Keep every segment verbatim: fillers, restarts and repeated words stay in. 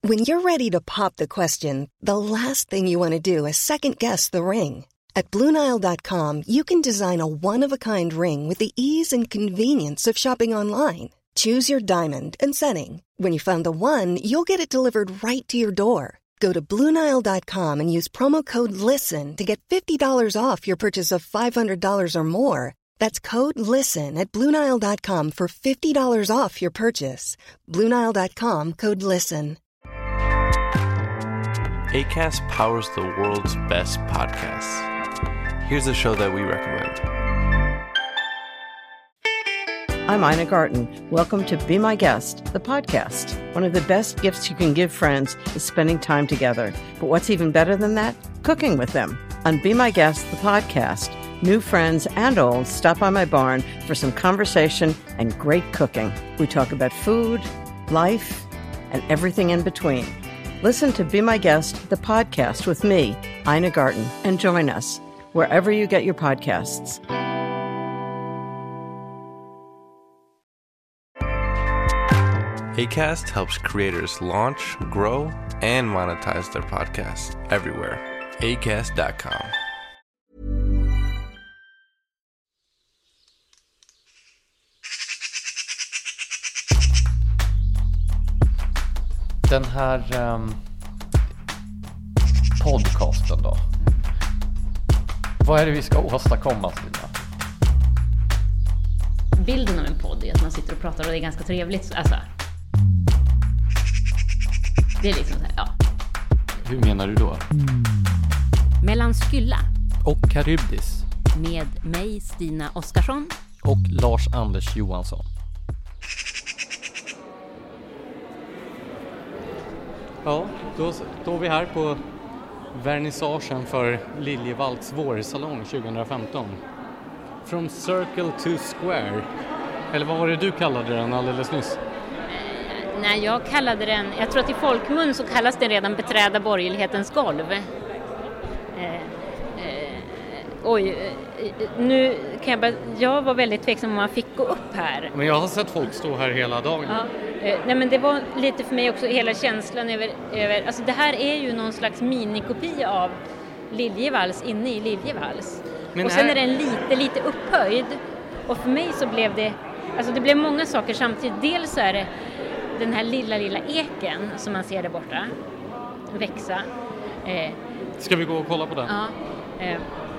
When you're ready to pop the question, the last thing you want to do is second-guess the ring. At Blue Nile dot com, you can design a one-of-a-kind ring with the ease and convenience of shopping online. Choose your diamond and setting. When you find the one, you'll get it delivered right to your door. Go to Blue Nile dot com and use promo code LISTEN to get fifty dollars off your purchase of five hundred dollars or more. That's code LISTEN at Blue Nile dot com for fifty dollars off your purchase. Blue Nile dot com, code LISTEN. Acast powers the world's best podcasts. Here's a show that we recommend. I'm Ina Garten. Welcome to Be My Guest, the podcast. One of the best gifts you can give friends is spending time together. But what's even better than that? Cooking with them. On Be My Guest, the podcast, new friends and old stop by my barn for some conversation and great cooking. We talk about food, life, and everything in between. Listen to Be My Guest, the podcast with me, Ina Garten, and join us wherever you get your podcasts. Acast helps creators launch, grow, and monetize their podcasts everywhere. acast dot com. Den här um, podcasten då. Vad är det vi ska åstadkomma, Stina? Bilden av en podd är att man sitter och pratar och det är ganska trevligt. Alltså, det är liksom så här, ja. Hur menar du då? Mellan Skylla Och Karybdis. med mig, Stina Oskarsson. Och Lars-Anders Johansson. Ja, då står vi här på vernissagen för Liljevalchs vårsalong tjugohundrafemton. From Circle to Square. Eller vad var det du kallade den alldeles nyss? Eh, nej, jag kallade den, jag tror att i folkmun så kallas den redan beträda borgerlighetens golv. Eh, eh, oj, eh, nu kan jag bara, jag var väldigt tveksam om man fick gå upp här. Men jag har sett folk stå här hela dagen. Ja, eh, nej men det var lite för mig också hela känslan över, över, alltså det här är ju någon slags minikopia av Liljevalchs inne i Liljevalchs. Men och sen är... är den lite, lite upphöjd. Och för mig så blev det, alltså det blev många saker samtidigt. Dels så är det den här lilla, lilla eken som man ser där borta växa. Eh, Ska vi gå och kolla på den? ja, eh,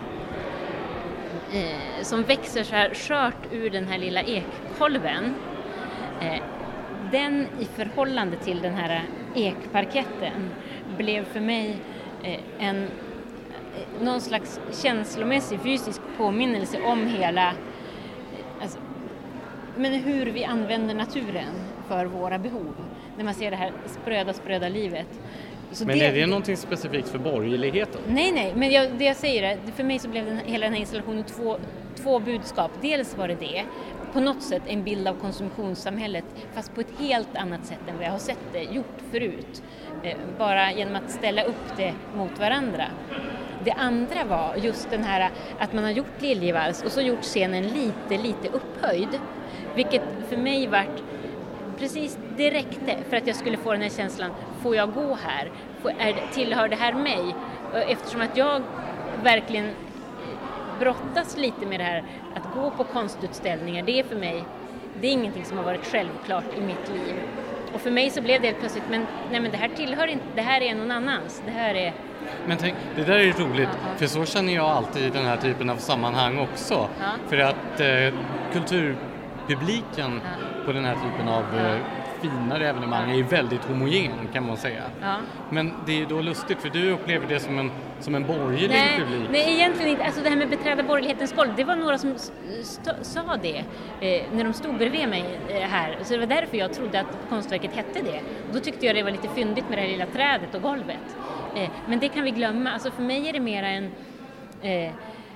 eh, som växer så här skört ur den här lilla ekkolven. Eh, den i förhållande till den här ekparketten blev för mig eh, en någon slags känslomässig, fysisk påminnelse om hela, alltså, men hur vi använder naturen för våra behov. När man ser det här spröda, spröda livet. Så men det, är det någonting specifikt för borgerligheten? Nej, nej, men jag, det jag säger är, för mig så blev den, hela den här installationen två, två budskap. Dels var det det, på något sätt en bild av konsumtionssamhället, fast på ett helt annat sätt än vad jag har sett det gjort förut. Eh, bara genom att ställa upp det mot varandra. Det andra var just den här att man har gjort Liljevalchs och så gjort scenen lite, lite upphöjd. Vilket för mig vart precis, det räckte för att jag skulle få den här känslan, får jag gå här? Får, är, tillhör det här mig? Eftersom att jag verkligen brottas lite med det här, att gå på konstutställningar, det är för mig, det är ingenting som har varit självklart i mitt liv. Och för mig så blev det plötsligt, men, nej, men det här tillhör inte, det här är någon annans, det här är... Men tänk, det där är roligt, Ja. för så känner jag alltid i den här typen av sammanhang också. Ja. För att eh, kulturpubliken Ja. på den här typen av eh, finare evenemang är ju väldigt homogen, kan man säga. Ja. Men det är ju då lustigt, för du upplever det som en, som en borgerlig Nej, publik. nej, egentligen inte. Alltså det här med beträda borgerlighetens golv, det var några som st- sa det eh, när de stod bredvid mig eh, här. Så det var därför jag trodde att konstverket hette det. Och då tyckte jag det var lite fyndigt med det här lilla trädet och golvet. Eh, men det kan vi glömma. Alltså för mig är det mer en... Eh,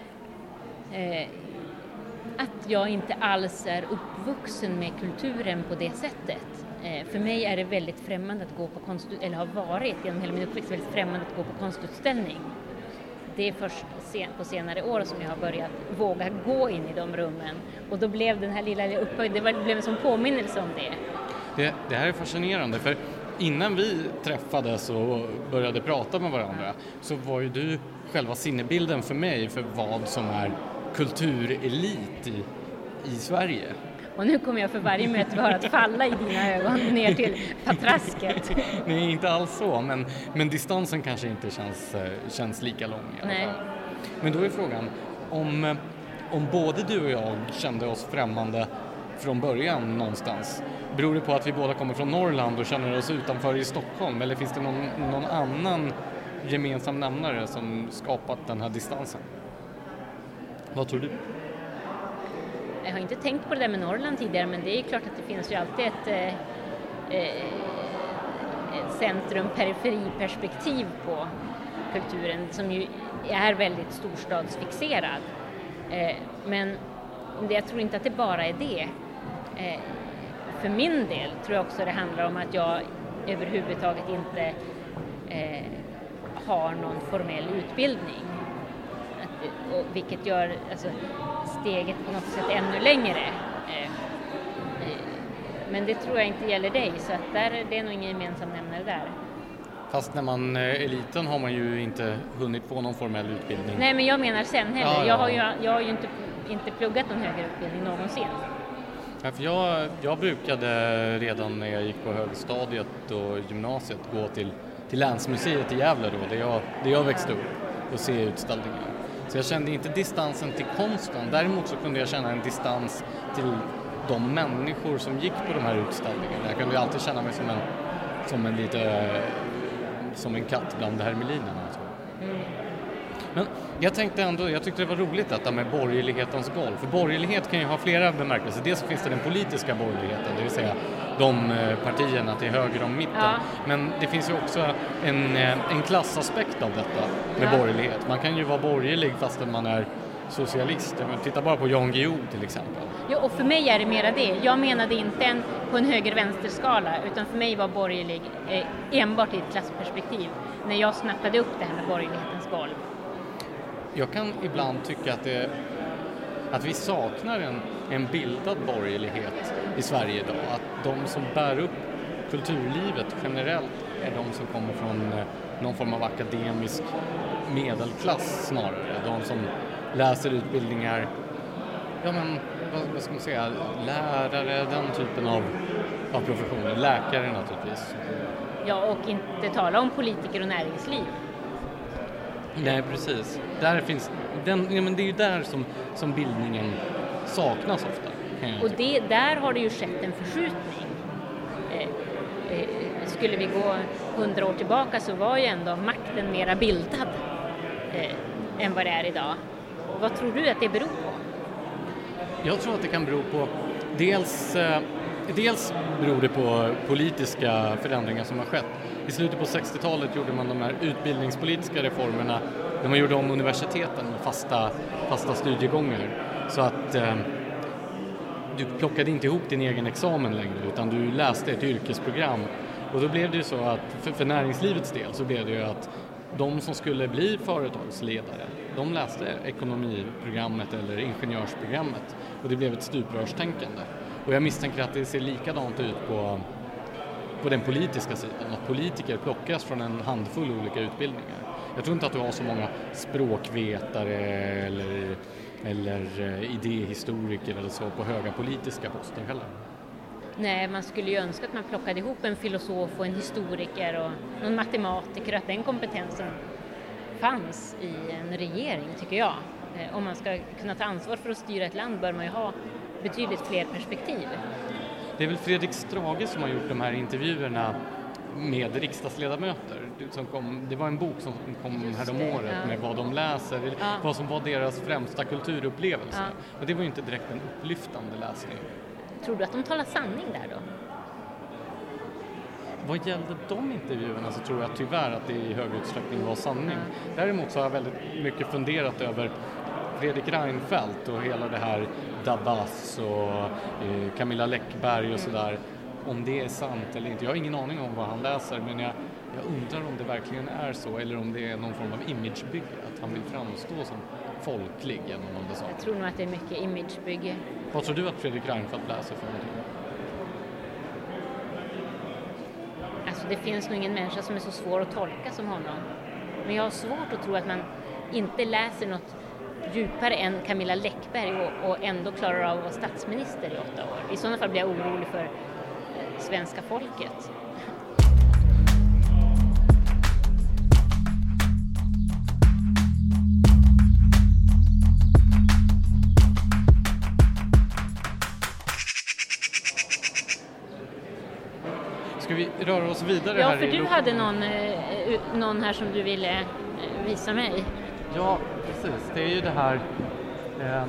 eh, att jag inte alls är uppvuxen med kulturen på det sättet. Eh, för mig är det väldigt främmande att gå på konst, eller har varit genom hela min uppväxt väldigt främmande att gå på konstutställning. Det är först sen, på senare år som jag har börjat våga gå in i de rummen. Och då blev den här lilla upphöjd, det var, det blev en sån påminnelse om det. Det, det här är fascinerande, för innan vi träffades och började prata med varandra så var ju du själva sinnebilden för mig för vad som är kulturelit i, i Sverige. Och nu kommer jag för varje möte bara att falla i dina ögon ner till patrasket. Nej, inte alls så, men, men distansen kanske inte känns, känns lika lång i alla fall. Men då är frågan, om, om både du och jag kände oss främmande från början någonstans, beror det på att vi båda kommer från Norrland och känner oss utanför i Stockholm, eller finns det någon, någon annan gemensam nämnare som skapat den här distansen? Vad tror du? Jag har inte tänkt på det där med Norrland tidigare, men det är klart att det finns ju alltid ett, eh, ett centrum-periferi-perspektiv på kulturen som ju är väldigt storstadsfixerad. Eh, men jag tror inte att det bara är det. Eh, för min del tror jag också det handlar om att jag överhuvudtaget inte eh, har någon formell utbildning. Att, och vilket gör alltså, steget på något sätt ännu längre. Eh, eh, men det tror jag inte gäller dig, så att där, det är nog ingen gemensam nämnare där. Fast när man är liten har man ju inte hunnit få någon formell utbildning. Nej, men jag menar sen heller. Ja, ja. Jag har ju, jag har ju inte, inte pluggat någon högre utbildning någonsin. Ja, för jag, jag brukade redan när jag gick på högstadiet och gymnasiet gå till, till Länsmuseet i Gävle då, där jag, där jag växte upp, och se utställningar. Så jag kände inte distansen till konsten. Däremot så kunde jag känna en distans till de människor som gick på de här utställningarna. Jag kunde ju alltid känna mig som en, som en lite som en katt bland hermelinerna. Mm. Men jag tänkte ändå, jag tyckte det var roligt detta med borgerlighetens golv. För borgerlighet kan ju ha flera bemärkelser. Dels finns det den politiska borgerligheten, det vill säga de partierna till höger om mitten. Ja. Men det finns ju också en, en klassaspekt av detta med ja. borgerlighet. Man kan ju vara borgerlig fastän man är socialist. Titta bara på Jan Guillou till exempel. Ja, och för mig är det mera det. Jag menade inte en, på en höger-vänster-skala, utan för mig var borgerlig eh, enbart i ett klassperspektiv. När jag snappade upp det här med borgerlighetens golv. Jag kan ibland tycka att, det, att vi saknar en, en bildad borgerlighet i Sverige idag. Att de som bär upp kulturlivet generellt är de som kommer från någon form av akademisk medelklass snarare. De som läser utbildningar, ja men vad, vad ska man säga, lärare, den typen av, av professioner, läkare naturligtvis. Ja, och inte tala om politiker och näringsliv. Nej, precis. Där finns, den, ja, men det är ju där som, som bildningen saknas ofta. Och det, där har det ju skett en förskjutning. Eh, eh, skulle vi gå hundra år tillbaka så var ju ändå makten mera bildad eh, än vad det är idag. Vad tror du att det beror på? Jag tror att det kan bero på dels, eh, dels beror det på politiska förändringar som har skett. I slutet på sextiotalet gjorde man de här utbildningspolitiska reformerna där man gjorde om universiteten med fasta, fasta studiegångar. Så att eh, du plockade inte ihop din egen examen längre utan du läste ett yrkesprogram. Och då blev det ju så att för, för näringslivets del så blev det ju att de som skulle bli företagsledare, de läste ekonomiprogrammet eller ingenjörsprogrammet och det blev ett stuprörstänkande. Och jag misstänker att det ser likadant ut på, på den politiska sidan, att politiker plockas från en handfull olika utbildningar. Jag tror inte att du har så många språkvetare eller, eller idéhistoriker eller så på höga politiska poster heller. Nej, man skulle ju önska att man plockade ihop en filosof och en historiker och någon matematiker, att den kompetensen fanns i en regering, tycker jag. Om man ska kunna ta ansvar för att styra ett land bör man ju ha betydligt fler perspektiv. Det är väl Fredrik Strage som har gjort de här intervjuerna med riksdagsledamöter. Som kom, det var en bok som kom här om året ja. med vad de läser, ja. vad som var deras främsta kulturupplevelse. Ja. Och det var ju inte direkt en upplyftande läsning. Tror du att de talar sanning där då? Vad gällde de intervjuerna så tror jag tyvärr att det i hög utsträckning var sanning. Däremot så har jag väldigt mycket funderat över Fredrik Reinfeldt och hela det här Dabas och eh, Camilla Läckberg och sådär. Om det är sant eller inte. Jag har ingen aning om vad han läser, men jag, jag undrar om det verkligen är så eller om det är någon form av imagebygge. Att han vill framstå som folklig genom någon sak. Jag tror nog att det är mycket imagebygge. Vad tror du att Fredrik Reinfeldt läser för någonting? Alltså det finns nog ingen människa som är så svår att tolka som honom. Men jag har svårt att tro att man inte läser något djupare än Camilla Läckberg och, och ändå klarar av att vara statsminister i åtta år. I sådana fall blir jag orolig för eh, svenska folket. Ska vi röra oss vidare ja, här? Ja, för i du Lo- hade någon, eh, någon här som du ville eh, visa mig. Ja, precis. Det är ju det här eh,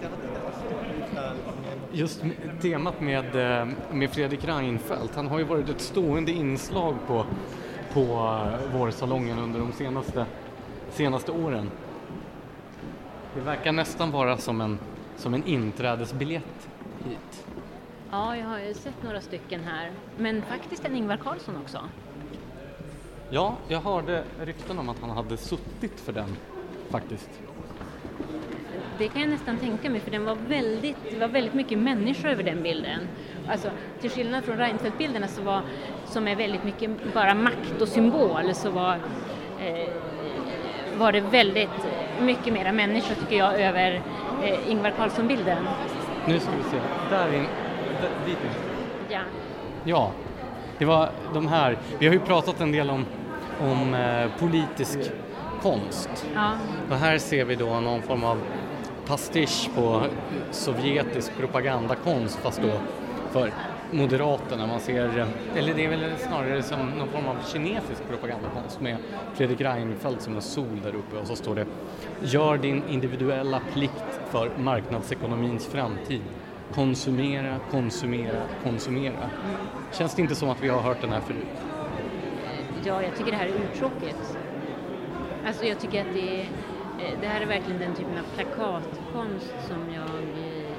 just temat med, eh, med Fredrik Reinfeldt. Han har ju varit ett stående inslag på, på uh, vårsalongen under de senaste, senaste åren. Det verkar nästan vara som en, som en inträdesbiljett hit. Ja, jag har ju sett några stycken här. Men faktiskt en Ingvar Carlsson också. Ja, jag hörde rykten om att han hade suttit för den, faktiskt. Det kan jag nästan tänka mig, för den var väldigt, det var väldigt mycket människor över den bilden. Alltså, till skillnad från Reinfeldt-bilderna så var, som är väldigt mycket bara makt och symbol, så var, eh, var det väldigt mycket mera människor, tycker jag, över eh, Ingvar Carlsson-bilden. Nu ska vi se. Där in. Där, dit in. Ja. Ja, det var de här. Vi har ju pratat en del om, om eh, politisk konst. Ja. Och här ser vi då någon form av pastisch på sovjetisk propagandakonst, fast då för Moderaterna. Man ser, eller det är väl snarare som någon form av kinesisk propagandakonst med Fredrik Reinfeldt som en sol där uppe, och så står det: gör din individuella plikt för marknadsekonomins framtid. Konsumera, konsumera, konsumera. Känns det inte som att vi har hört den här förut? Ja, jag tycker det här är uttråkigt. Alltså jag tycker att det, det här är verkligen den typen av plakatkonst som jag eh,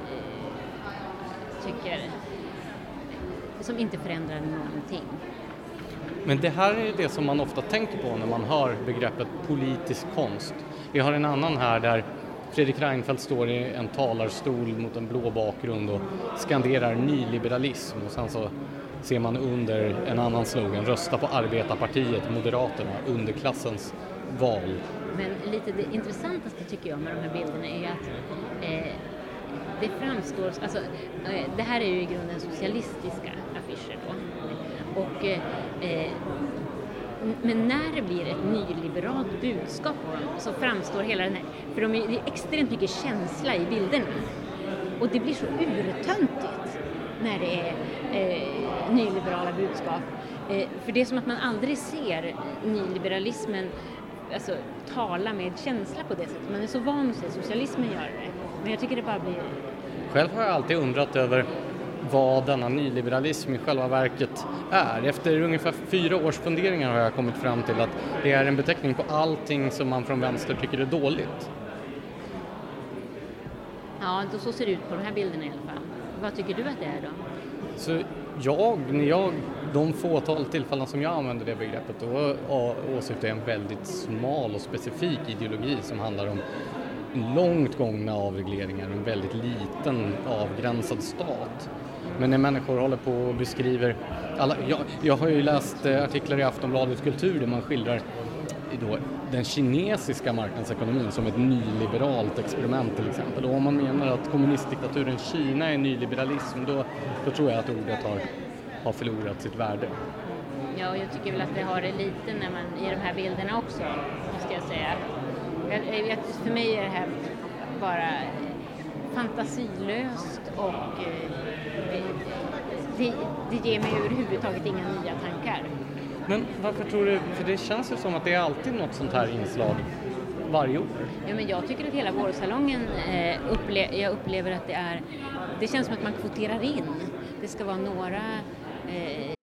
tycker som inte förändrar någonting. Men det här är det som man ofta tänker på när man hör begreppet politisk konst. Vi har en annan här där Fredrik Reinfeldt står i en talarstol mot en blå bakgrund och skanderar nyliberalism, och sen så ser man under en annan slogan: rösta på Arbetarpartiet, Moderaterna, underklassens val. Men lite det intressantaste tycker jag med de här bilderna är att eh, det framstår, alltså eh, det här är ju i grunden socialistiska affischer då. Och eh, men när det blir ett nyliberalt budskap på dem så framstår hela den här, för de är, det är extremt mycket känsla i bilderna. Och det blir så urtöntigt när det är eh, nyliberala budskap. Eh, för det är som att man aldrig ser nyliberalismen alltså, tala med känsla på det sättet. Man är så van att se socialismen göra det. Men jag tycker det bara blir... Själv har jag alltid undrat över vad denna nyliberalism i själva verket är. Efter ungefär fyra års funderingar har jag kommit fram till att det är en beteckning på allting som man från vänster tycker är dåligt. Ja, då så ser det ut på de här bilderna i alla fall. Vad tycker du att det är då? Så jag, när jag, de fåtal tillfällen som jag använder det begreppet, då åsyftar jag en väldigt smal och specifik ideologi som handlar om långt gångna avregleringar och en väldigt liten avgränsad stat. Men när människor håller på och beskriver, alla, jag, jag har ju läst artiklar i Aftonbladet Kultur där man skildrar då den kinesiska marknadsekonomin som ett nyliberalt experiment till exempel. Och om man menar att kommunistdiktaturen Kina är nyliberalism, då, då tror jag att ordet har, har förlorat sitt värde. Ja, jag tycker väl att det har det lite när man, i de här bilderna också, måste jag säga. Jag, jag, för mig är det här bara fantasilöst och eh, det, det ger mig överhuvudtaget inga nya tankar. Men varför tror du, för det känns ju som att det är alltid något sånt här inslag varje år. Ja, men jag tycker att hela vårsalongen, eh, upple- jag upplever att det är, det känns som att man kvoterar in. Det ska vara några... Eh...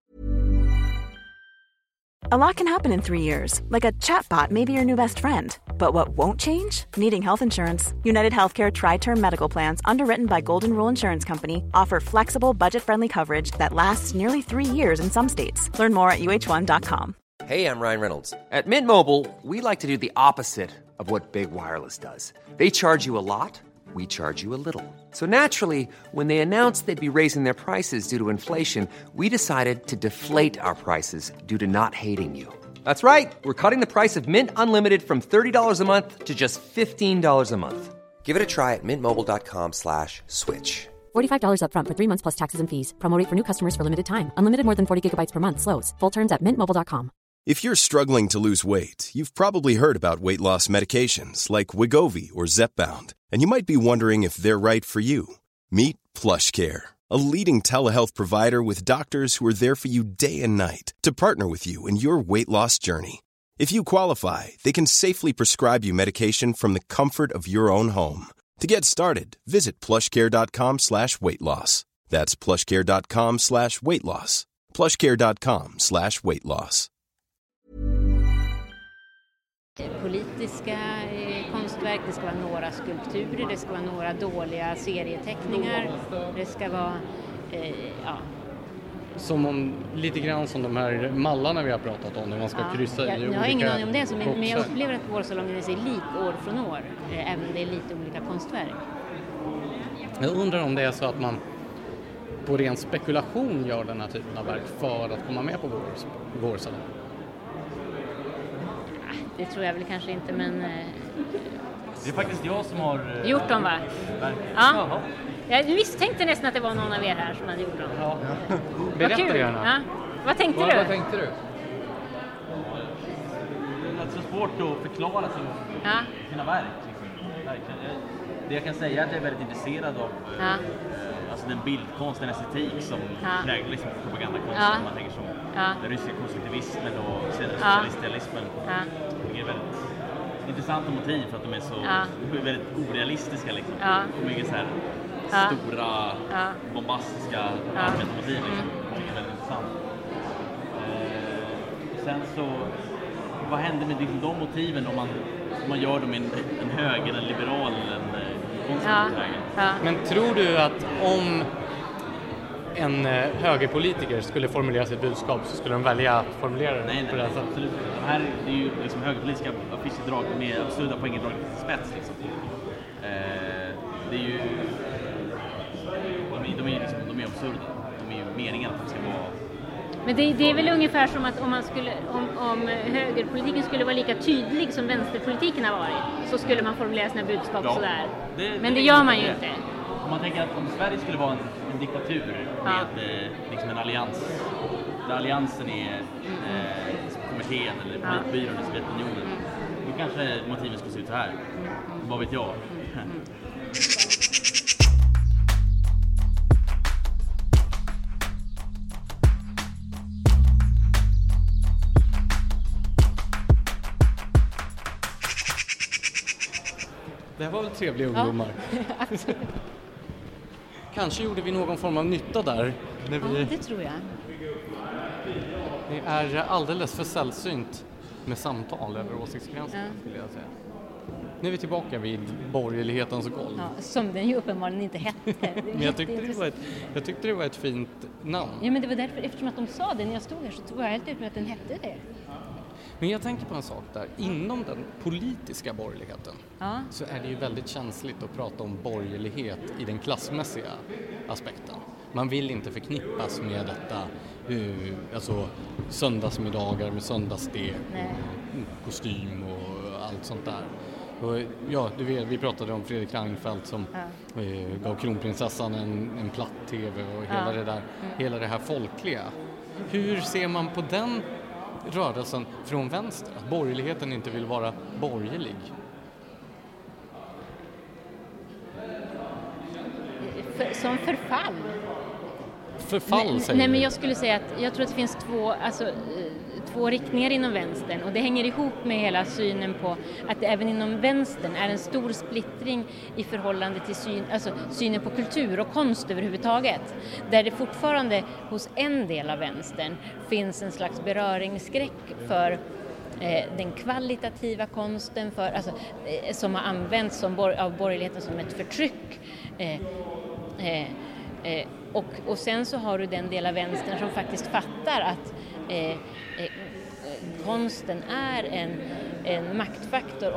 A lot can happen in three years, like a chatbot may be your new best friend. But what won't change? Needing health insurance. United Healthcare Tri-Term Medical Plans, underwritten by Golden Rule Insurance Company, offer flexible, budget-friendly coverage that lasts nearly three years in some states. Learn more at U H one dot com. Hey, I'm Ryan Reynolds. At Mint Mobile, we like to do the opposite of what Big Wireless does. They charge you a lot. we charge you a little. So naturally, when they announced they'd be raising their prices due to inflation, we decided to deflate our prices due to not hating you. That's right. We're cutting the price of Mint Unlimited from thirty dollars a month to just fifteen dollars a month. Give it a try at mintmobile.com slash switch. forty-five dollars up front for three months plus taxes and fees. Promo rate for new customers for limited time. Unlimited more than forty gigabytes per month slows. Full terms at mint mobile dot com. If you're struggling to lose weight, you've probably heard about weight loss medications like Wegovy or Zepbound, and you might be wondering if they're right for you. Meet PlushCare, a leading telehealth provider with doctors who are there for you day and night to partner with you in your weight loss journey. If you qualify, they can safely prescribe you medication from the comfort of your own home. To get started, visit plushcare.com slash weight loss. That's plushcare.com slash weight loss. plushcare.com slash weight loss. Politiska eh, konstverk, det ska vara några skulpturer, det ska vara några dåliga serieteckningar, det ska vara, eh, ja. Som om, lite grann som de här mallarna vi har pratat om, när man ska ja. kryssa jag, i jag olika har ingen aning om det, så, men, men jag boxar. upplever att vårsalongen är sig lik år från år, eh, även om det är lite olika konstverk. Jag undrar om det är så att man på ren spekulation gör den här typen av verk för att komma med på vår, vårsalong. Det tror jag väl kanske inte, men... Eh, det är faktiskt jag som har... Eh, gjort dem, va? Verk. Ja. Jag misstänkte nästan att det var någon av er här som hade gjort dem. Ja. Berätta gärna. Ja. Vad tänkte vad, du? Vad tänkte du? Det är så svårt att förklara sin, ja. sina verk. Liksom. Det jag kan säga är att jag är väldigt intresserad av ja. eh, alltså den bildkonst, den estetik som ja. präglar liksom propagandakonsten. Ja. Man tänker som ja. den ryska konstruktivismen och socialistrealismen. Ja. Det är väldigt intressanta motiv för att de är så ja. väldigt orealistiska. Liksom. Ja. Och mycket så här ja. stora, ja. bombastiska ja. allmänna motiv. Liksom. Mm. Det är väldigt intressant. Eh, sen så, vad händer med liksom de motiven om man, om man gör dem i en, en höger, en liberal, en konservativ väg? Ja. Ja. Men tror du att om en högerpolitiker skulle formulera sitt budskap så skulle de välja att formulera det nej, på det här sättet? Absolut. De här det är ju liksom högerpolitiska affischer med absurda poänger dragit till spets. Liksom. Eh, det är ju... De är, de är, liksom, de är absurda. De är ju meningen att de ska vara... Men det, det är väl ungefär som att om, man skulle, om, om högerpolitiken skulle vara lika tydlig som vänsterpolitiken har varit, så skulle man formulera sina budskap ja, sådär. Det, Men det, det gör man ju det. inte. Om man tänker att om Sverige skulle vara en, en diktatur med ja. eh, liksom en allians, där alliansen är eh, kommittén eller politbyrån i Sovjetunionen, då kanske motiven skulle se ut så här. Vad vet jag? Det här var väl trevliga ungdomar. Ja, absolut. Kanske gjorde vi någon form av nytta där. När vi... Ja, det tror jag. Det är alldeles för sällsynt med samtal över åsiktsgränsen, ja. skulle jag säga. Nu är vi tillbaka vid borgerlighetens golv. Ja, som den ju uppenbarligen inte hette. Men jag tyckte, det var ett, jag tyckte det var ett fint namn. Ja, men det var därför, eftersom att de sa det när jag stod här, så tog jag helt ut med att den hette det. Men jag tänker på en sak där. Inom den politiska borgerligheten ja. så är det ju väldigt känsligt att prata om borgerlighet i den klassmässiga aspekten. Man vill inte förknippas med detta, uh, alltså söndagsmiddagar med söndagsstek och kostym och allt sånt där. Och, ja, du vet, vi pratade om Fredrik Reinfeldt som ja. uh, gav kronprinsessan en, en platt-tv och hela ja. det där, mm. hela det här folkliga. Hur ser man på den rörelsen från vänster, att borgerligheten inte vill vara borgerlig? För, som förfall. Förfall nej, säger nej, men jag skulle säga att jag tror att det finns två, alltså, två riktningar inom vänstern, och det hänger ihop med hela synen på att det även inom vänstern är en stor splittring i förhållande till syn, alltså synen på kultur och konst överhuvudtaget, där det fortfarande hos en del av vänstern finns en slags beröringsskräck för eh, den kvalitativa konsten, för, alltså, eh, som har använts som bor, av borgerligheten som ett förtryck. Eh, eh, eh, och, och sen så har du den del av vänstern som faktiskt fattar att eh, eh, konsten är en, en maktfaktor, och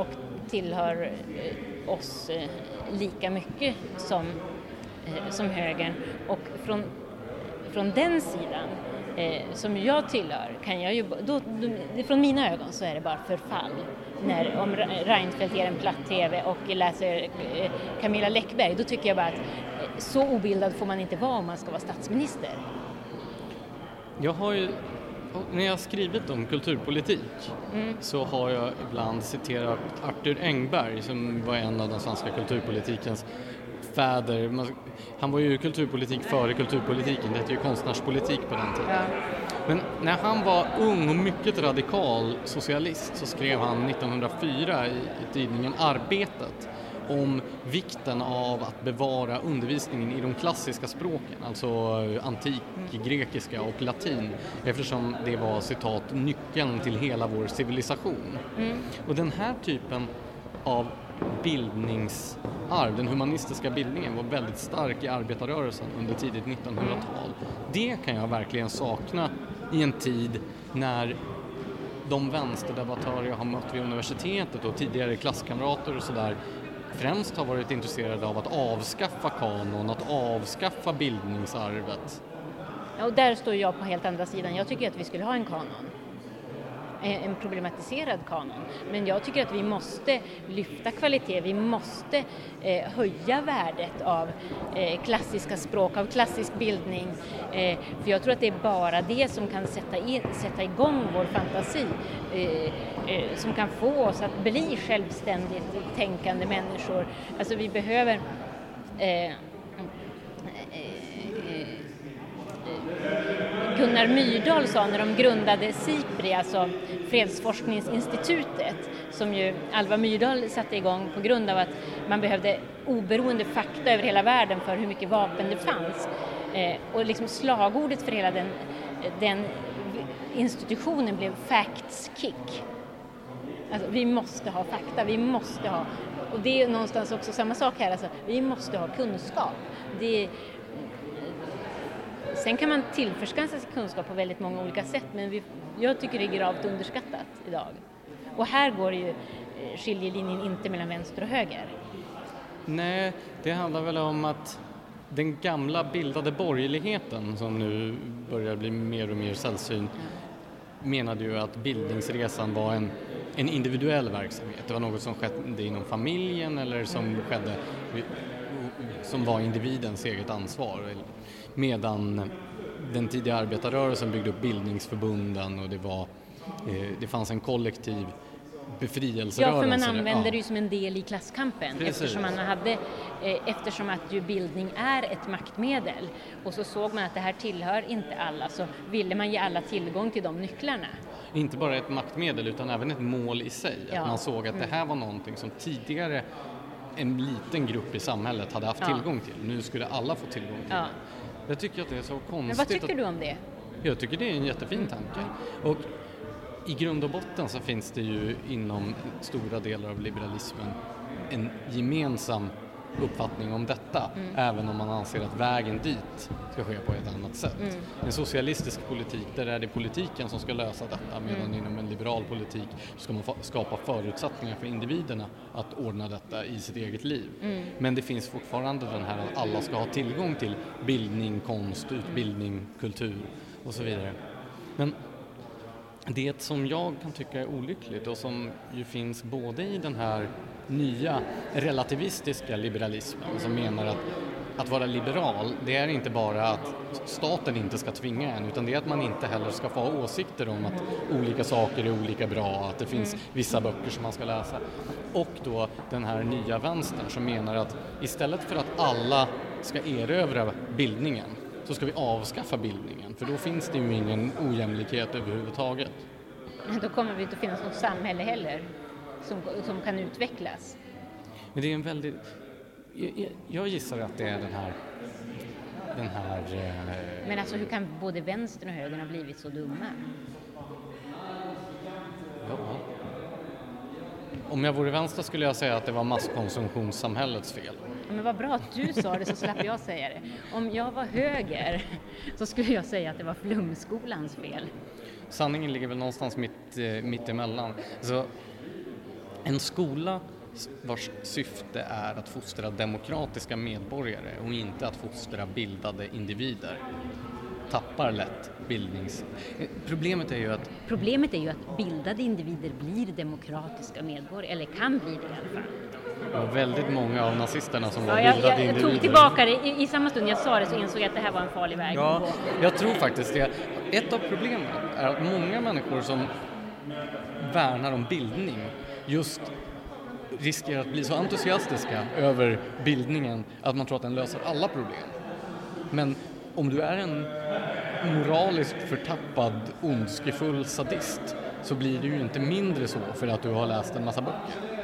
tillhör oss lika mycket som, som högern. Och från, från den sidan eh, som jag tillhör kan jag ju, då, då, från mina ögon så är det bara förfall. När, om Reinfeldt ger en platt tv och läser eh, Camilla Läckberg, då tycker jag bara att eh, så obildad får man inte vara om man ska vara statsminister. Jag har ju, när jag har skrivit om kulturpolitik mm. så har jag ibland citerat Arthur Engberg som var en av den svenska kulturpolitikens fäder. Han var ju kulturpolitik före kulturpolitiken, det hette ju konstnärspolitik på den tiden. Ja. Men när han var ung och mycket radikal socialist så skrev han nittonhundrafyra i, i tidningen Arbetet om vikten av att bevara undervisningen i de klassiska språken, alltså antik, grekiska och latin, eftersom det var, citat, nyckeln till hela vår civilisation. Mm. Och den här typen av bildningsarv, den humanistiska bildningen, var väldigt stark i arbetarrörelsen under tidigt nittonhundratal. Det kan jag verkligen sakna i en tid när de vänsterdebattörer jag har mött vid universitetet och tidigare klasskamrater och sådär främst har varit intresserade av att avskaffa kanon, att avskaffa bildningsarvet. Ja, och där står jag på helt andra sidan. Jag tycker att vi skulle ha en kanon. En problematiserad kanon. Men jag tycker att vi måste lyfta kvalitet. Vi måste eh, höja värdet av eh, klassiska språk, av klassisk bildning. Eh, för jag tror att det är bara det som kan sätta, in, sätta igång vår fantasi. Eh, eh, som kan få oss att bli självständigt tänkande människor. Alltså vi behöver... Eh, Gunnar Myrdal sa när de grundade SIPRI, alltså Fredsforskningsinstitutet, som ju Alva Myrdal satte igång på grund av att man behövde oberoende fakta över hela världen för hur mycket vapen det fanns. Eh, och liksom slagordet för hela den, den institutionen blev facts kick. Alltså, vi måste ha fakta, vi måste ha, och det är någonstans också samma sak här, alltså, vi måste ha kunskap. Det är, Sen kan man tillförskansa sig kunskap på väldigt många olika sätt, men vi, jag tycker det är gravt underskattat idag. Och här går ju skiljelinjen inte mellan vänster och höger. Nej, det handlar väl om att den gamla bildade borgerligheten som nu börjar bli mer och mer sällsynt ja. menade ju att bildningsresan var en, en individuell verksamhet. Det var något som skedde inom familjen eller som skedde som var individens eget ansvar. Medan den tidiga arbetarrörelsen byggde upp bildningsförbunden och det, var, eh, det fanns en kollektiv befrielserörelse. Ja, för man använde ja. det ju som en del i klasskampen. Precis. Eftersom, man hade, eh, eftersom att ju bildning är ett maktmedel. Och så såg man att det här tillhör inte alla, så ville man ge alla tillgång till de nycklarna. Inte bara ett maktmedel utan även ett mål i sig. Ja. Att man såg att mm. det här var någonting som tidigare en liten grupp i samhället hade haft ja. tillgång till. Nu skulle alla få tillgång till. Ja. Jag tycker att det är så konstigt. Men vad tycker att... du om det? Jag tycker det är en jättefin tanke. Och i grund och botten så finns det ju inom stora delar av liberalismen en gemensam uppfattning om detta, mm. även om man anser att vägen dit ska ske på ett annat sätt. Mm. En socialistisk politik, där är det politiken som ska lösa detta, medan mm. inom en liberal politik ska man skapa förutsättningar för individerna att ordna detta i sitt eget liv. Mm. Men det finns fortfarande den här att alla ska ha tillgång till bildning, konst, utbildning, kultur och så vidare. Men det som jag kan tycka är olyckligt och som ju finns både i den här nya relativistiska liberalismen som menar att att vara liberal, det är inte bara att staten inte ska tvinga en, utan det är att man inte heller ska få ha åsikter om att olika saker är olika bra, att det finns vissa böcker som man ska läsa. Och då den här nya vänstern som menar att istället för att alla ska erövra bildningen så ska vi avskaffa bildningen, för då finns det ju ingen ojämlikhet överhuvudtaget. Då kommer det inte att finnas något samhälle heller som, som kan utvecklas. Men det är en väldigt... Jag, jag gissar att det är den här... Den här eh... Men alltså hur kan både vänstern och högern ha blivit så dumma? Ja. Om jag vore vänster skulle jag säga att det var masskonsumtionssamhällets fel. Men vad bra att du sa det, så slapp jag säga det. Om jag var höger så skulle jag säga att det var flumskolans fel. Sanningen ligger väl någonstans mitt, eh, mitt emellan. Så En skola vars syfte är att fostra demokratiska medborgare och inte att fostra bildade individer tappar lätt bildnings... Problemet är ju att... Problemet är ju att bildade individer blir demokratiska medborgare, eller kan bli det i alla fall. Det var väldigt många av nazisterna som var ja, bildade jag, jag, individer. Jag tog tillbaka det. I, I samma stund jag sa det så insåg jag att det här var en farlig väg. Ja, jag tror faktiskt det. Ett av problemen är att många människor som värnar om bildning just riskerar att bli så entusiastiska över bildningen att man tror att den löser alla problem. Men om du är en moraliskt förtappad, ondskefull sadist så blir det ju inte mindre så för att du har läst en massa böcker.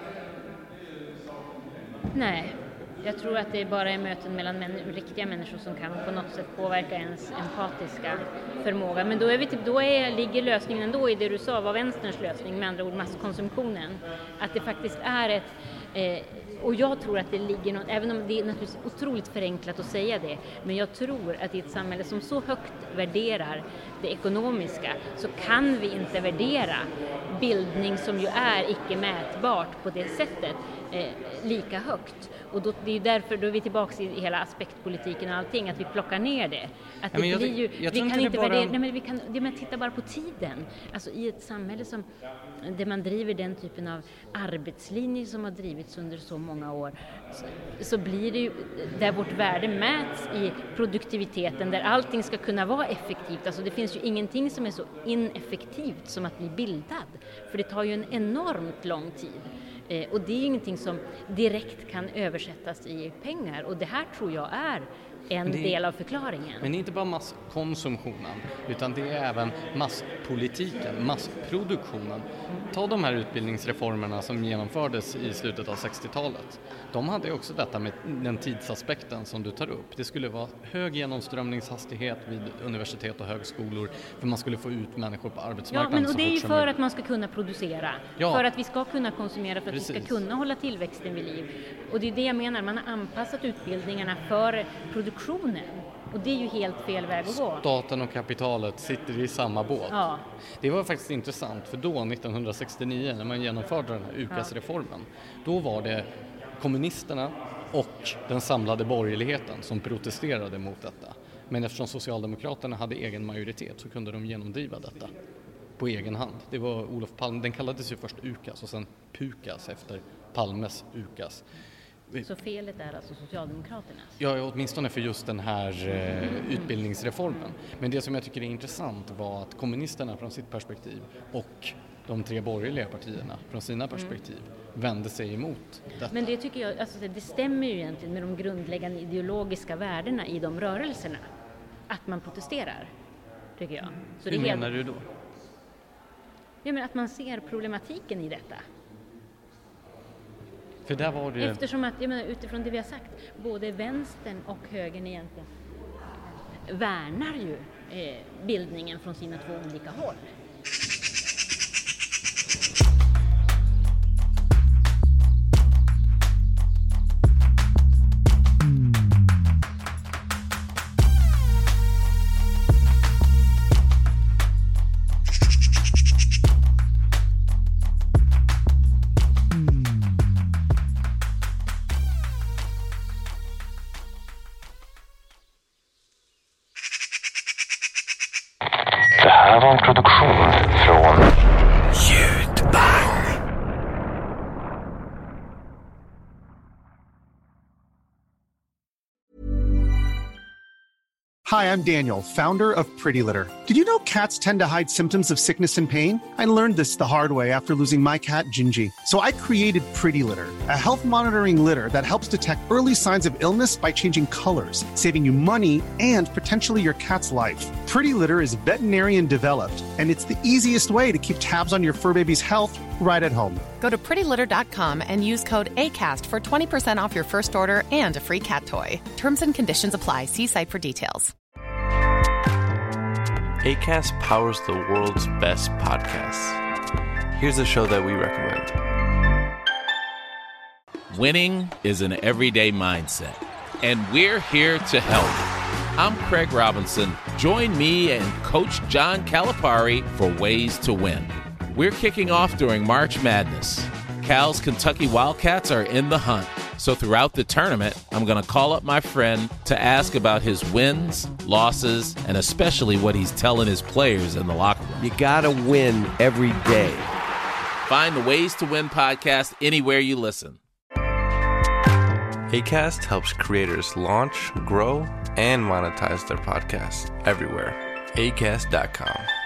Nej, jag tror att det bara är möten mellan män- riktiga människor som kan på något sätt påverka ens empatiska förmåga. Men då, är vi typ, då är, ligger lösningen ändå i det du sa var vänsterns lösning, med andra ord masskonsumtionen. Att det faktiskt är ett... Eh, och jag tror att det ligger något, även om det är naturligtvis otroligt förenklat att säga det, men jag tror att i ett samhälle som så högt värderar det ekonomiska så kan vi inte värdera bildning som ju är icke mätbart på det sättet eh, lika högt. Och då, det är ju därför då är vi tillbaka i hela aspektpolitiken och allting, att vi plockar ner det. Att ja, det jag, blir ju, jag vi kan inte bara... värdera, nej men vi kan, det, men titta bara på tiden. Alltså i ett samhälle som, där man driver den typen av arbetslinjer som har drivits under så många år, så, så blir det ju, där vårt värde mäts i produktiviteten, där allting ska kunna vara effektivt. Alltså det finns ju ingenting som är så ineffektivt som att bli bildad. För det tar ju en enormt lång tid. Eh, och det är ju ingenting som direkt kan översättas i pengar. Och det här tror jag är en det är, del av förklaringen. Men det är inte bara masskonsumtionen, utan det är även masspolitiken, massproduktionen. Ta de här utbildningsreformerna som genomfördes i slutet av sextiotalet. De hade också detta med den tidsaspekten som du tar upp. Det skulle vara hög genomströmningshastighet vid universitet och högskolor för man skulle få ut människor på arbetsmarknaden. Ja, men och det är ju för möjligt. Att man ska kunna producera. Ja. För att vi ska kunna konsumera, för att Precis. vi ska kunna hålla tillväxten vid liv. Och det är det jag menar, man har anpassat utbildningarna för produktionen. Och det är ju helt fel väg att gå. Staten och kapitalet sitter i samma båt. Ja. Det var faktiskt intressant, för då nittonhundrasextionio när man genomförde den här U K A S-reformen, då var det kommunisterna och den samlade borgerligheten som protesterade mot detta. Men eftersom Socialdemokraterna hade egen majoritet så kunde de genomdriva detta på egen hand. Det var Olof Palme, den kallades ju först U K A S och sen PUKAS efter Palmes U K A S. Så felet är alltså Socialdemokraternas? Ja, åtminstone för just den här eh, utbildningsreformen. Men det som jag tycker är intressant var att kommunisterna från sitt perspektiv och de tre borgerliga partierna från sina perspektiv mm. vände sig emot detta. Men det tycker jag, alltså, det stämmer ju egentligen med de grundläggande ideologiska värdena i de rörelserna. Att man protesterar, tycker jag. Så Hur det menar helt... du då? Ja, men att man ser problematiken i detta. För där var det... Eftersom att, jag menar, utifrån det vi har sagt, både vänstern och högern egentligen värnar ju eh, bildningen från sina två olika håll. Det här var en produktion från Ljudbang. Hi, I'm Daniel, founder of Pretty Litter. Did you know cats tend to hide symptoms of sickness and pain? I learned this the hard way after losing my cat, Gingy. So I created Pretty Litter, a health monitoring litter that helps detect early signs of illness by changing colors, saving you money and potentially your cat's life. Pretty Litter is veterinarian developed, and it's the easiest way to keep tabs on your fur baby's health right at home. Go to pretty litter dot com and use code ACAST for twenty percent off your first order and a free cat toy. Terms and conditions apply. See site for details. Acast powers the world's best podcasts. Here's a show that we recommend. Winning is an everyday mindset, and we're here to help. I'm Craig Robinson. Join me and Coach John Calipari for Ways to Win. We're kicking off during March Madness. Cal's Kentucky Wildcats are in the hunt. So throughout the tournament, I'm going to call up my friend to ask about his wins, losses, and especially what he's telling his players in the locker room. You got to win every day. Find the Ways to Win podcast anywhere you listen. Acast helps creators launch, grow, and monetize their podcasts everywhere. acast dot com.